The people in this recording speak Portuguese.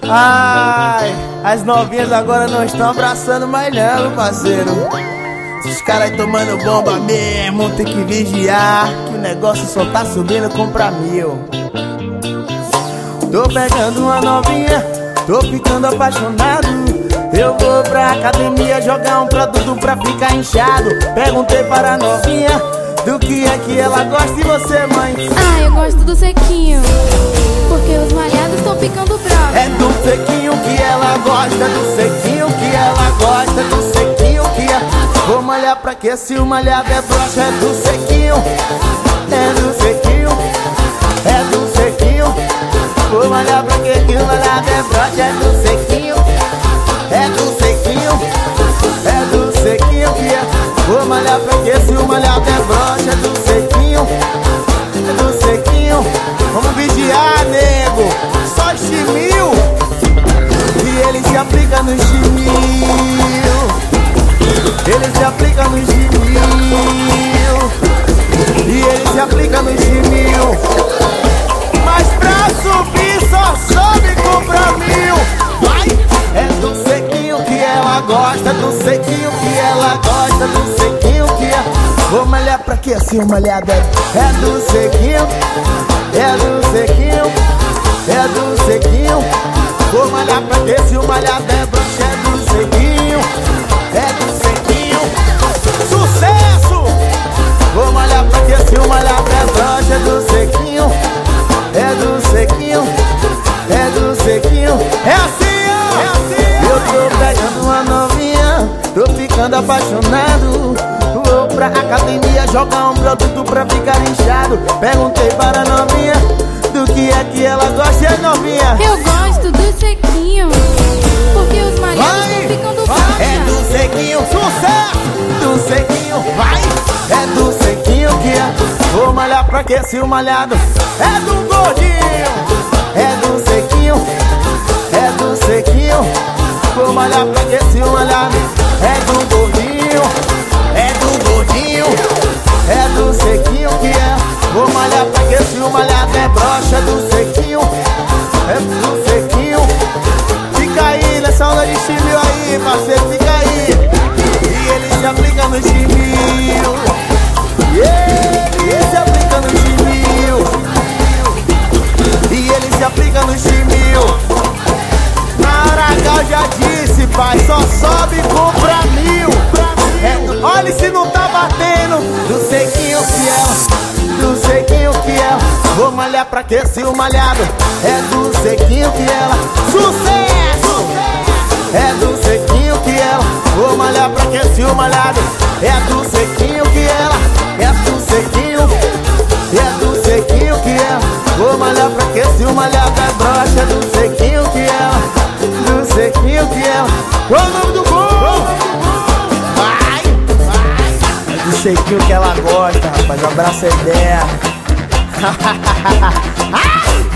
Ai, as novinhas agora não estão abraçando mais não, parceiro. Esses caras aí tomando bomba mesmo, tem que vigiar, que o negócio só tá subindo com pra mil. Tô pegando uma novinha, tô ficando apaixonado. Eu vou pra academia jogar um produto pra ficar inchado. Perguntei para a novinha do que é que ela gosta. E você, mãe? Ah, eu gosto do sequinho, porque os malhados estão ficando bravos. É do sequinho que ela gosta, do sequinho que ela gosta, do sequinho que ela... Vou malhar pra que se o malhado é broxa? É do sequinho, é do sequinho, é do sequinho. Vou malhar pra que o malhado é broxa? É do sequinho, é do sequinho, é do sequinho que é. Vou malhar pra que se o malhado é broxa? É do sequinho, é do sequinho. Vamos vigiar, nego, só chimil. E ele se aplica no chimil, ele se aplica no chimil, e ele se aplica no chimil. Mas pra subir só sobe com pra mil. Vai! É do sequinho que ela gosta, do sequinho que ela gosta, do sequinho que ela... Vou malhar pra que assim o malhado é do sequinho, é do sequinho, é do sequinho. Vou malhar pra que se o malhado é broxa? É do sequinho, é do sequinho. Sucesso! Vou malhar pra que se o malhado é broxa? É do sequinho, é do sequinho, é do sequinho. É assim, ó, é assim. Eu tô pegando uma novinha, tô ficando apaixonado. Vou pra academia jogar um produto pra ficar inchado. Perguntei para a novinha do que é que ela gosta. E a novinha? Eu gosto do sequinho, porque os malhados estão ficando bravos. É do sequinho, sucesso! Do sequinho, vai! É do sequinho que é. Vou malhar pra que se o malhado é do gordinho, é do sequinho, é do sequinho. Vou malhar pra que se o malhado é do gordinho, é do gordinho, é do sequinho que é. Vou malhar pra que se o malhado é broxa? É do sequinho, é do sequinho. Fica aí nessa onda de chimil aí, parceiro, fica aí. E ele se aplica no chimil, ele se aplica no chimil, e ele se aplica no chimil. Maracá já disse, pai, só sobe com pra mil. Olha se não tá batendo. Do sequinho que ela, do sequinho que ela. Vou malhar pra que se o malhado é do sequinho que ela. Sucesso! É do sequinho que ela. Vou malhar pra que se o malhado é do sequinho que ela. É do sequinho, é do sequinho que ela. Vou malhar pra que se o malhado é broxa? É do sequinho que ela, do sequinho que ela. Qual o nome do gol? Vai, vai. É do sequinho que ela gosta, rapaz. Abraça a ideia.